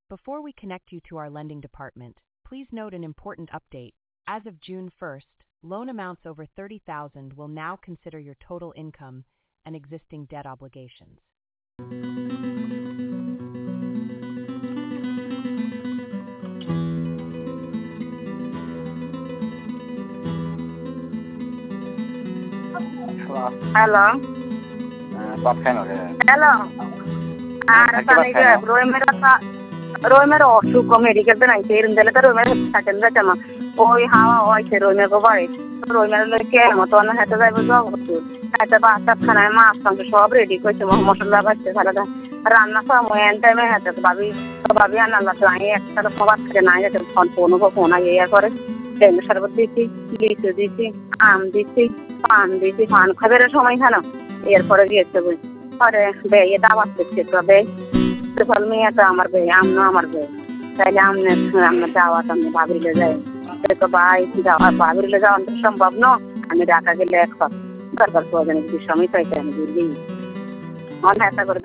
Before we connect you to our lending department, please note an important update. As of June 1st, loan amounts over $30,000 will now consider your total income and existing debt obligations. Hello বাদ খাই না রে hello আর তানিকে রোমের অসুখ medical তে নাইছে এরম দিলে তো রোমের থাকেন না জামা ওই হাওয়া হইছে রোমের গোবারে রোমের কে মত না হেতে যাইব যাও হেতে বাচ্চা খানায় মাছ মাংস সব রেডি কইছে মশলা বাচ্চা সালাদা রান্না সময় এন টাইমে হেতে ভাবি আনাল্লা তো আই একটা তো খাবার খেতে না যেতে ফোন ইয়া করে লেবু শরবত দিছি লিচু দিছি আম দিছি পান খাবার সময় খানো এরপরে গিয়েছে বই পরে বে এটা আবার দেখছে তো বে ফল মেয়েটা আমার বে আমনো আমার বে তাইলে আমরা যাওয়া আমি ভাবিলে যাই তো ভাই যাওয়া ভাবিলে যাওয়া সম্ভব ন আমি ঢাকা গেলে এক দরকার প্রয়োজন যদি সময় পাইতে আমি বুঝলি অনেক একটা করে